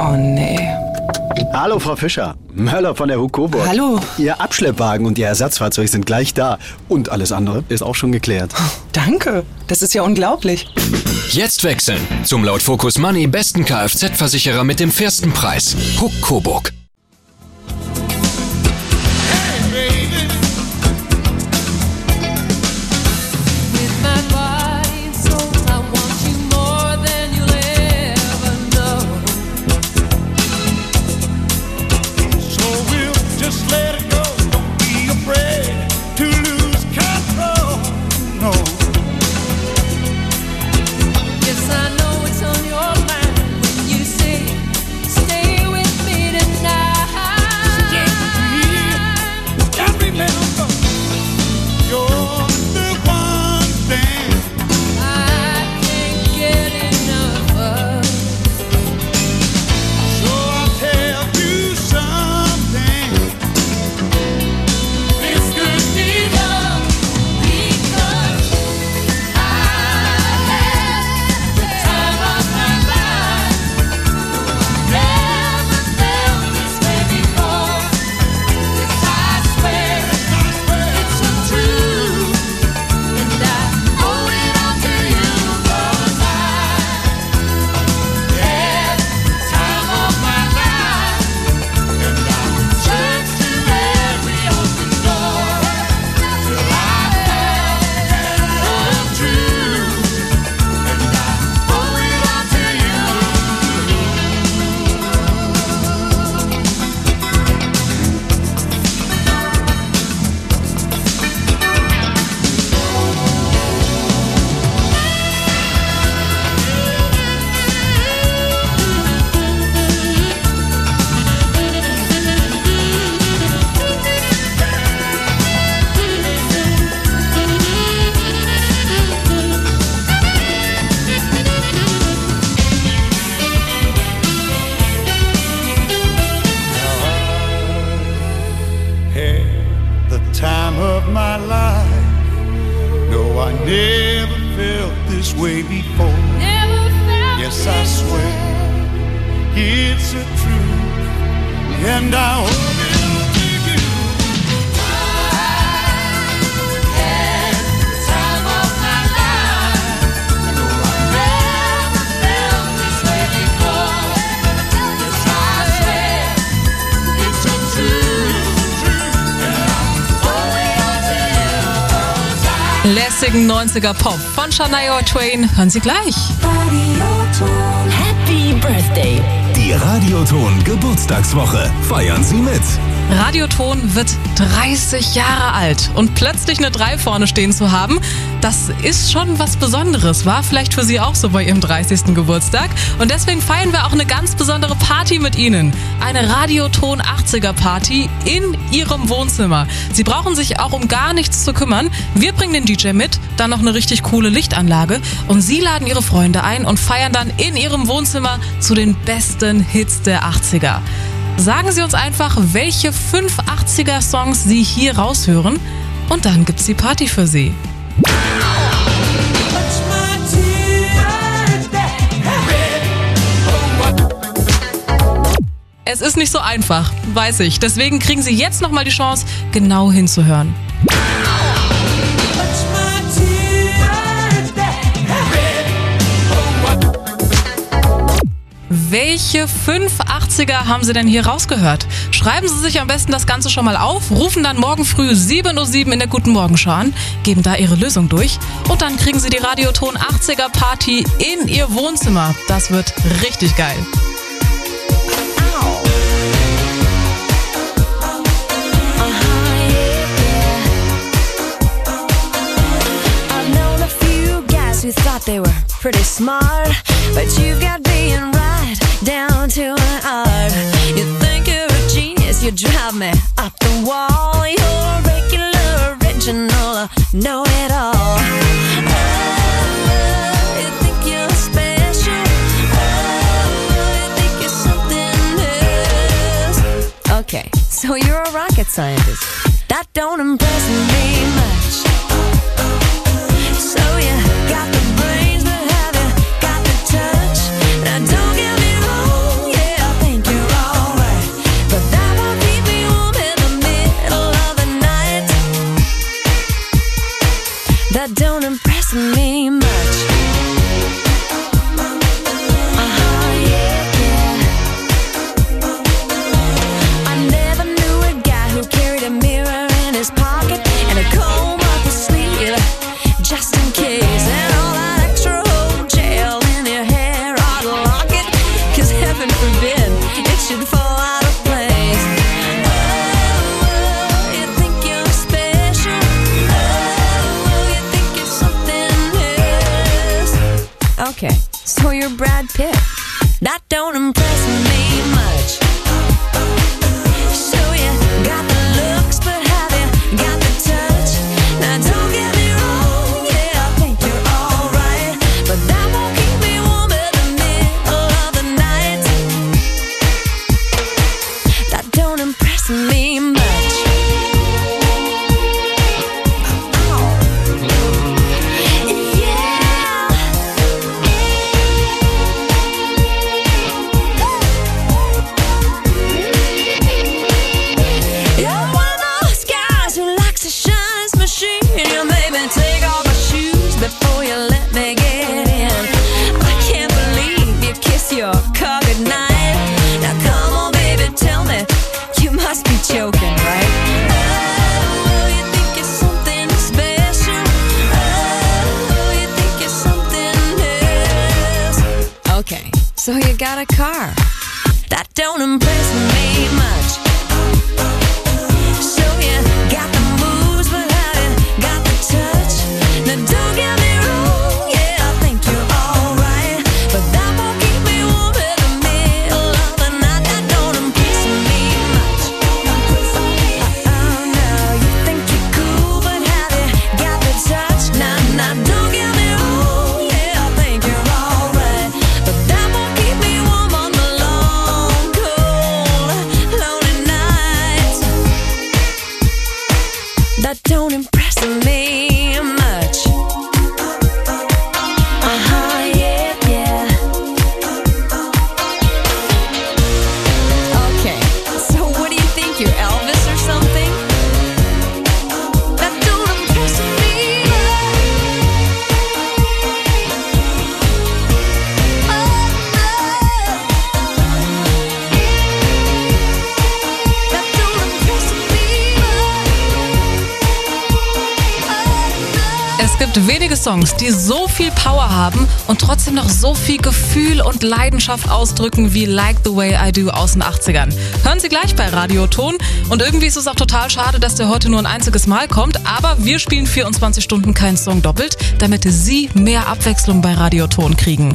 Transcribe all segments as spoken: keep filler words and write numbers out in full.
Oh nee. Hallo Frau Fischer, Möller von der Hukoburg. Hallo. Ihr Abschleppwagen und Ihr Ersatzfahrzeug sind gleich da. Und alles andere ist auch schon geklärt. Danke, das ist ja unglaublich. Jetzt wechseln zum laut Focus Money besten Kfz-Versicherer mit dem fairsten Preis. Hukoburg. Lässigen neunziger Pop von Shania Twain hören Sie gleich. Happy Birthday. Die Radioton Geburtstagswoche. Feiern Sie mit. Radioton wird dreißig Jahre alt und plötzlich eine drei vorne stehen zu haben, das ist schon was Besonderes. War vielleicht für Sie auch so bei Ihrem dreißigsten Geburtstag. Und deswegen feiern wir auch eine ganz besondere Party mit Ihnen. Eine Radioton achtziger Party in Ihrem Wohnzimmer. Sie brauchen sich auch um gar nichts zu kümmern. Wir bringen den D J mit, dann noch eine richtig coole Lichtanlage und Sie laden Ihre Freunde ein und feiern dann in Ihrem Wohnzimmer zu den besten Hits der achtziger. Sagen Sie uns einfach, welche fünf achtziger-Songs Sie hier raushören und dann gibt's die Party für Sie. Es ist nicht so einfach, weiß ich. Deswegen kriegen Sie jetzt nochmal die Chance, genau hinzuhören. Welche fünf achtziger haben Sie denn hier rausgehört? Schreiben Sie sich am besten das Ganze schon mal auf, rufen dann morgen früh sieben Uhr sieben in der Guten Morgenschau an, geben da Ihre Lösung durch und dann kriegen Sie die Radioton achtziger Party in Ihr Wohnzimmer. Das wird richtig geil. Who thought they were pretty smart, but you've got being right down to an art. You think you're a genius, you drive me up the wall. You're a regular, original, know it all. Oh, you think you're special. Oh, you think you're something else. Okay, so you're a rocket scientist. That don't impress me much. So you got the brains, but have you got the touch? Now don't get me wrong, yeah, I so you're Brad Pitt. That don't impress me much. So you got the looks, but have you got the touch? Now don't get me wrong, yeah, I think you're alright, but that won't keep me warm in the middle of the night. That don't impress me much. Before you let me get in, I can't believe you kiss your car goodnight. Now come on, baby, tell me, you must be joking, right? Oh, you think you're something special? Oh, you think you're something else? Okay, so you got a car. That don't impress me much. So you got the moves, but have you got the touch? Now don't get me wrong, yeah, I think you're alright, but that won't keep me warm in the middle of the night. That don't impress me much. Oh no, you think you're cool, but have you got the touch? Now, now don't get me wrong, yeah, I think you're alright, but that won't keep me warm on the long, cold, lonely nights. That don't impress me much. Uh-huh, yeah, yeah. Okay, so what do you think, you're Elvis or something? That don't impress me much. Oh, no. That don't impress me much. Es gibt wenige Songs, die so viel Power haben und trotzdem noch so viel Gefühl und Leidenschaft ausdrücken wie Like the Way I Do aus den achtzigern. Hören Sie gleich bei Radioton. Und irgendwie ist es auch total schade, dass der heute nur ein einziges Mal kommt. Aber wir spielen vierundzwanzig Stunden keinen Song doppelt, damit Sie mehr Abwechslung bei Radioton kriegen.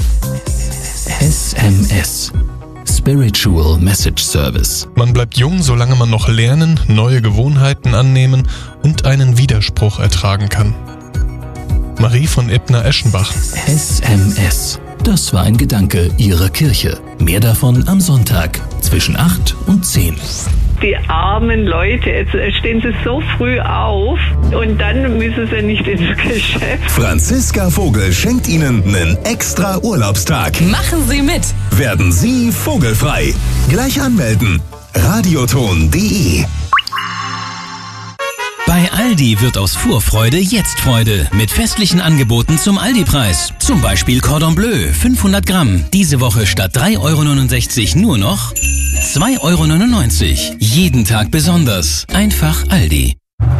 S M S. Spiritual Message Service. Man bleibt jung, solange man noch lernen, neue Gewohnheiten annehmen und einen Widerspruch ertragen kann. Marie von Ebner-Eschenbach. S M S. Das war ein Gedanke Ihrer Kirche. Mehr davon am Sonntag zwischen acht und zehn. Die armen Leute, jetzt stehen sie so früh auf und dann müssen sie nicht ins Geschäft. Franziska Vogel schenkt Ihnen einen extra Urlaubstag. Machen Sie mit! Werden Sie vogelfrei. Gleich anmelden. radioton punkt de. Bei Aldi wird aus Vorfreude jetzt Freude mit festlichen Angeboten zum Aldi-Preis. Zum Beispiel Cordon Bleu fünfhundert Gramm. Diese Woche statt drei Euro neunundsechzig nur noch zwei Euro neunundneunzig. Jeden Tag besonders. Einfach Aldi.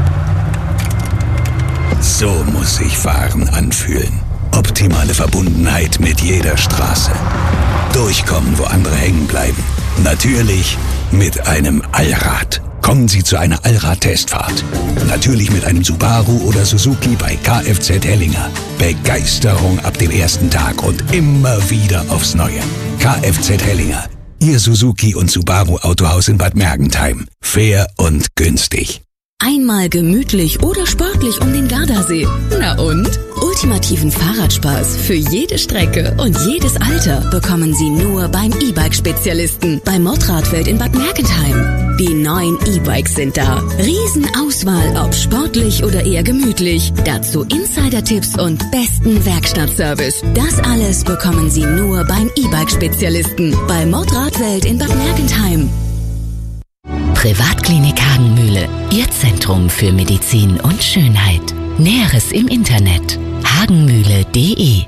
So muss sich Fahren anfühlen. Optimale Verbundenheit mit jeder Straße. Durchkommen, wo andere hängen bleiben. Natürlich mit einem Allrad. Kommen Sie zu einer Allrad-Testfahrt. Natürlich mit einem Subaru oder Suzuki bei Kfz Hellinger. Begeisterung ab dem ersten Tag und immer wieder aufs Neue. Kfz Hellinger. Ihr Suzuki und Subaru Autohaus in Bad Mergentheim. Fair und günstig. Einmal gemütlich oder sportlich um den Gardasee. Na und? Ultimativen Fahrradspaß für jede Strecke und jedes Alter bekommen Sie nur beim E-Bike-Spezialisten bei Motorradwelt in Bad Mergentheim. Die neuen E-Bikes sind da. Riesenauswahl, ob sportlich oder eher gemütlich. Dazu Insider-Tipps und besten Werkstattservice. Das alles bekommen Sie nur beim E-Bike-Spezialisten bei Motorradwelt in Bad Mergentheim. Privatklinik Hagenmühle, Ihr Zentrum für Medizin und Schönheit. Näheres im Internet hagenmühle punkt de.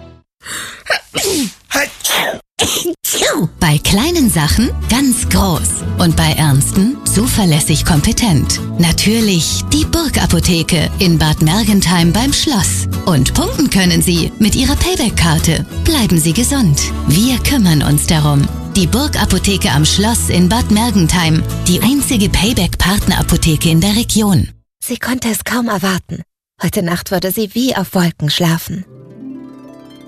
Bei kleinen Sachen ganz groß und bei ernsten zuverlässig kompetent. Natürlich die Burg-Apotheke in Bad Mergentheim beim Schloss. Und punkten können Sie mit Ihrer Payback-Karte. Bleiben Sie gesund. Wir kümmern uns darum. Die Burg-Apotheke am Schloss in Bad Mergentheim. Die einzige Payback-Partnerapotheke in der Region. Sie konnte es kaum erwarten. Heute Nacht würde sie wie auf Wolken schlafen.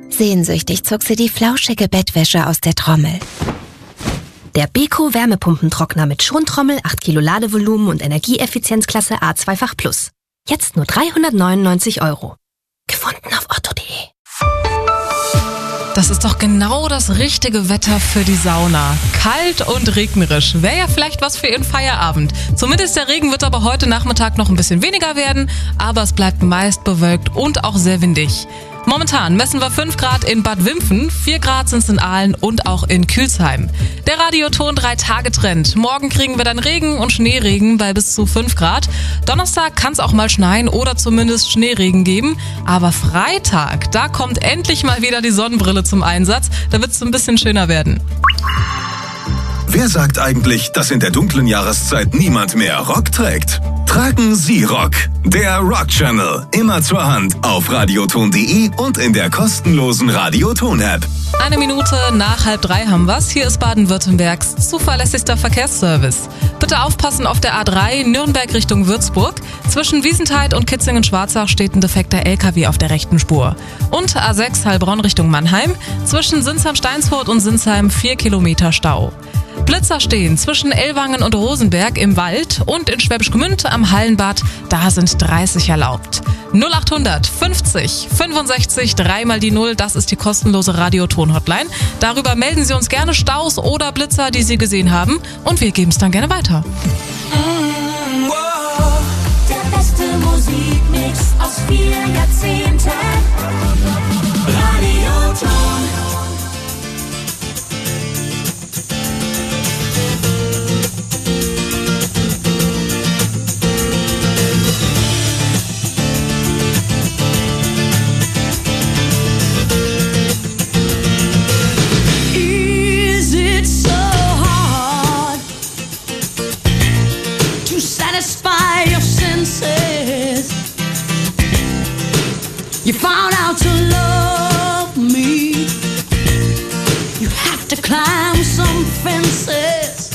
Sehnsüchtig zog sie die flauschige Bettwäsche aus der Trommel. Der Beko Wärmepumpentrockner mit Schontrommel, acht Kilo Ladevolumen und Energieeffizienzklasse A zwei Fach Plus. Jetzt nur dreihundertneunundneunzig Euro. Gefunden auf otto punkt de. Das ist doch genau das richtige Wetter für die Sauna. Kalt und regnerisch. Wäre ja vielleicht was für Ihren Feierabend. Zumindest der Regen wird aber heute Nachmittag noch ein bisschen weniger werden, aber es bleibt meist bewölkt und auch sehr windig. Momentan messen wir fünf Grad in Bad Wimpfen, vier Grad sind es in Aalen und auch in Külsheim. Der Radioton drei Tage Trend. Morgen kriegen wir dann Regen und Schneeregen bei bis zu fünf Grad. Donnerstag kann es auch mal schneien oder zumindest Schneeregen geben. Aber Freitag, da kommt endlich mal wieder die Sonnenbrille zum Einsatz. Da wird es ein bisschen schöner werden. Wer sagt eigentlich, dass in der dunklen Jahreszeit niemand mehr Rock trägt? Tragen Sie Rock. Der Rock Channel. Immer zur Hand auf radioton punkt de und in der kostenlosen Radioton-App. Eine Minute nach halb drei haben wir's. Hier ist Baden-Württembergs zuverlässigster Verkehrsservice. Bitte aufpassen auf der A drei Nürnberg Richtung Würzburg. Zwischen Wiesentheid und Kitzingen-Schwarzach steht ein defekter L K W auf der rechten Spur. Und A sechs Heilbronn Richtung Mannheim. Zwischen Sinsheim-Steinsfurt und Sinsheim vier Kilometer Stau. Blitzer stehen zwischen Ellwangen und Rosenberg im Wald und in Schwäbisch Gmünd am Hallenbad, da sind dreißig erlaubt. null achthundert fünfzig fünfundsechzig drei mal die null, das ist die kostenlose Radioton-Hotline. Darüber melden Sie uns gerne Staus oder Blitzer, die Sie gesehen haben, und wir geben es dann gerne weiter. Mm, wow. Der beste Musikmix aus vier Jahrzehnten. Radioton. Satisfy your senses. You found out to love me. You have to climb some fences,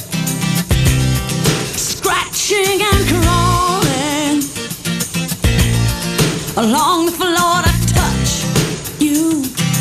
scratching and crawling along the floor to touch you.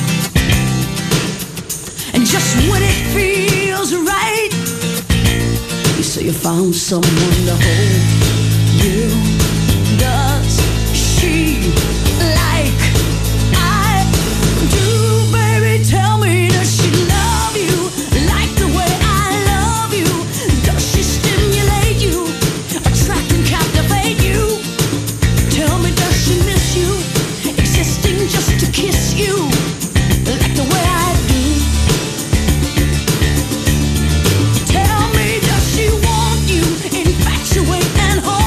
And just when it feels right, so you found someone to hold you. Does she like I do, baby? Tell me, does she love you like the way I love you? Does she stimulate you, attract and captivate you? Tell me, does she miss you, existing just to kiss you like the way I do? Tell me, does she want you, infatuate and hold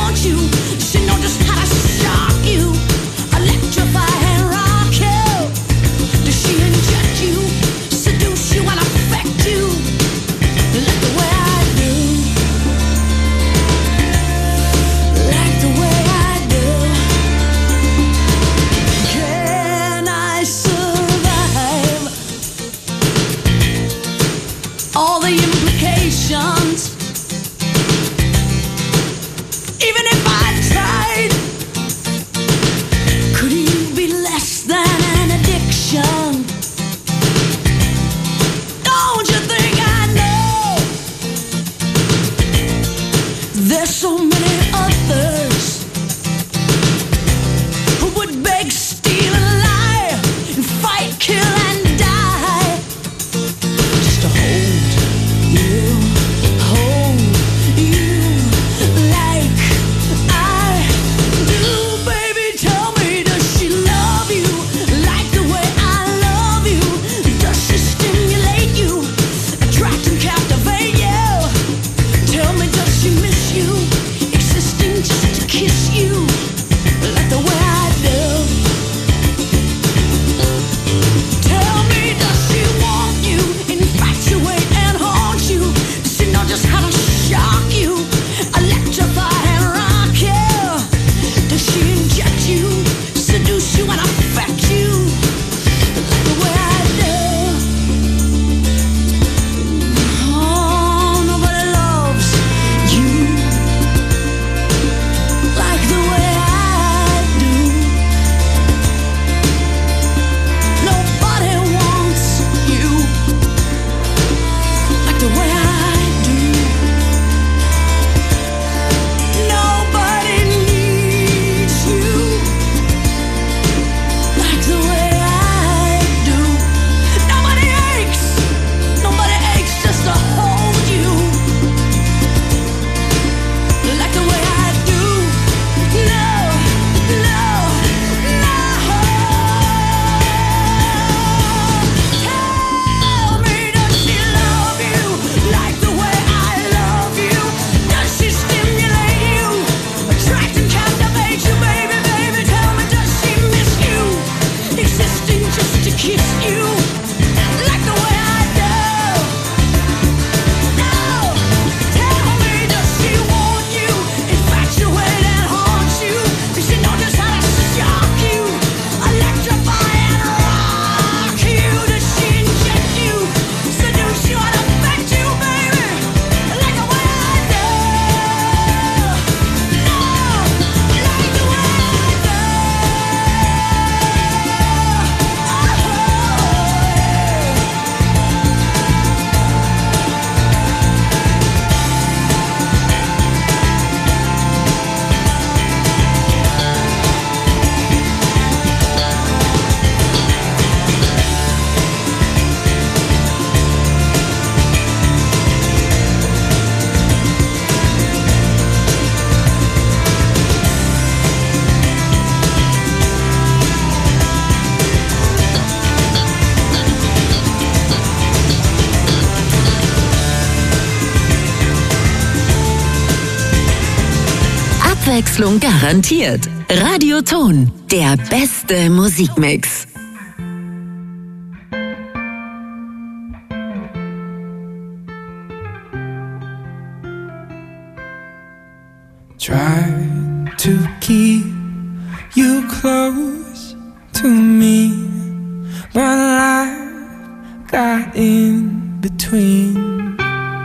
Abwechslung garantiert. Radioton, der beste Musikmix. Try to keep you close to me, but life got in between.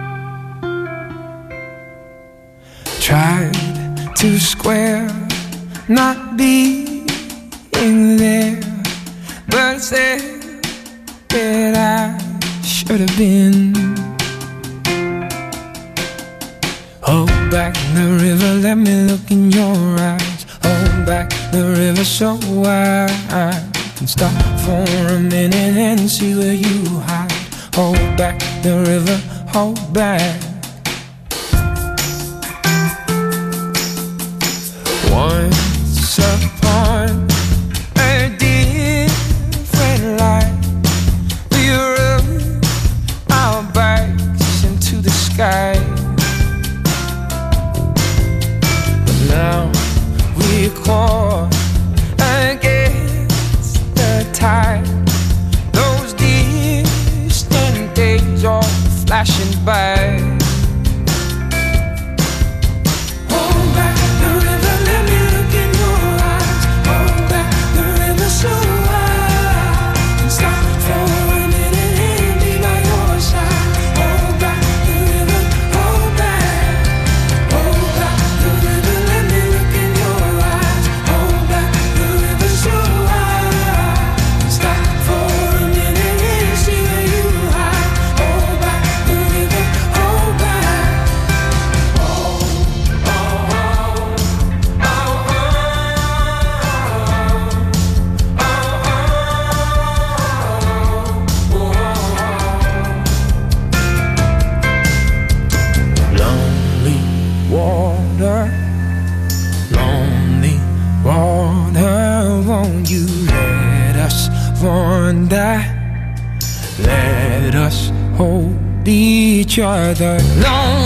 Tried to square not being there, but said that I should have been. Hold back the river, let me look in your eyes. Hold back the river so I can stop for a minute and see where you hide. Hold back the river, hold back. Once upon a different life, we rode our bikes into the sky. Now we're caught against the tide. Those distant days are flashing by. Hold back the river, let me look in your eyes. Hold back the river so I can stop for a minute and be by your side. Hold back the river, hold back. Hold back the river, let me look in your eyes. Hold back the river so I can stop for a minute and see where you hide. Hold back the river, hold back. Oh, oh, oh, oh, oh, Lonely water, lonely water, won't you let us wander? Let us hold each other. Lonely